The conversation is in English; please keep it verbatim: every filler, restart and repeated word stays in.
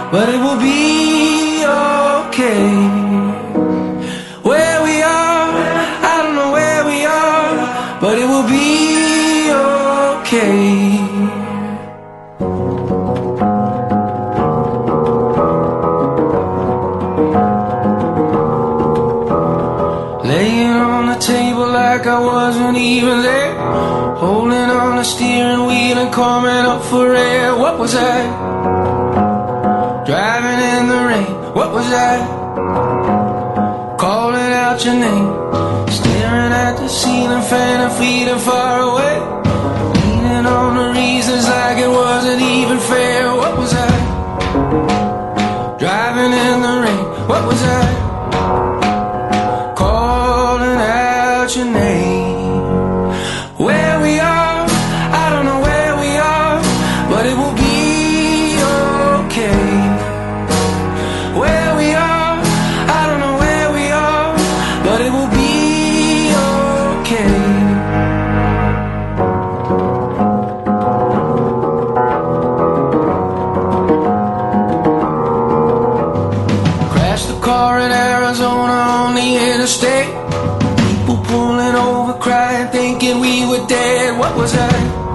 but it will be okay. Where we are, I don't know where we are, but it will be okay. Laying on the table like I wasn't even there, holding on the steering wheel and coming up for air. What was I? Driving in the rain. What was I? Calling out your name, staring at the ceiling fan and feeling far away, leaning on the reasons like it wasn't even fair. What was I? Driving in the rain. What was I? Your name. Where we are, I don't know where we are, but it will be okay. Where we are, I don't know where we are, but it will be okay. Crashed the car in Arizona on the interstate, pulling over, crying, thinking we were dead. What was I?